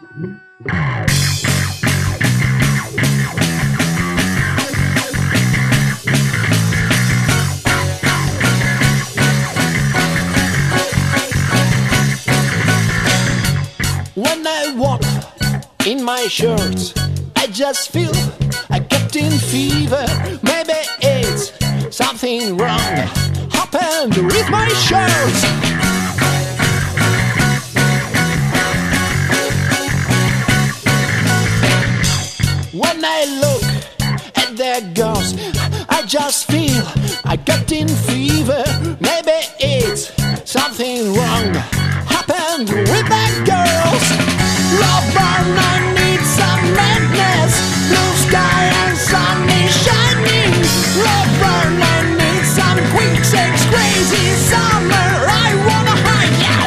When I walk in my shirts, I just feel I getting fever. Maybe it's something wrong happened with my shirts. When I look at their girls, I just feel I getting fever. Maybe it's something wrong happened with that girls. Love burn, I need some madness. Blue sky and sun is shining. Love burn, I need some quick sex, crazy summer. I wanna hide you.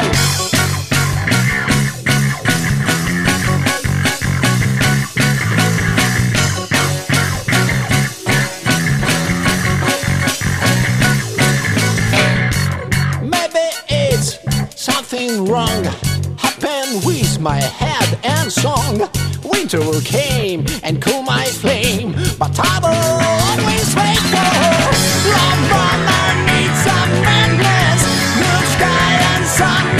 Maybe it's something wrong happened with my head and song. Winter came and cooled my flame, but I will always wait for her. Love burn, I need some madness. Blue sky and sun